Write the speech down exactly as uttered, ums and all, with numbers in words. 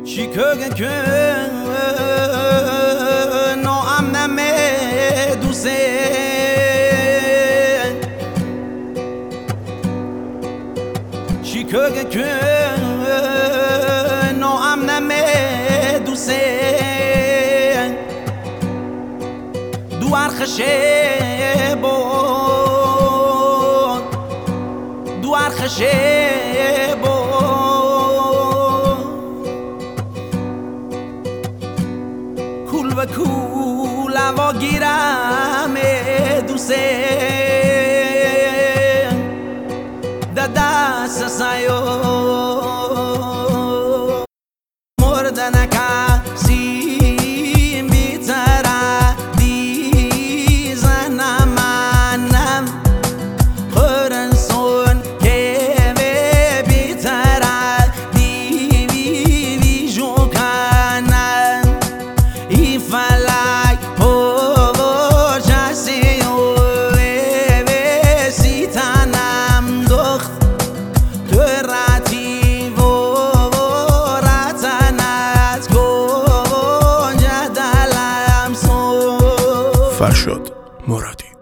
شکر کن نام نمه دوسته شکر کن نام نمه دوسته دوار خشه بود دوار خشه و کول و گیرم دوسته در دست سایو مردن کسی بیتره دیزنم منم خورنسون که بیتره دیوی وی جو کنن ای فلک پور جسی و ویسیتنم دخت تو راتی و رتنت کن جدلم سو فرشاد مرادی.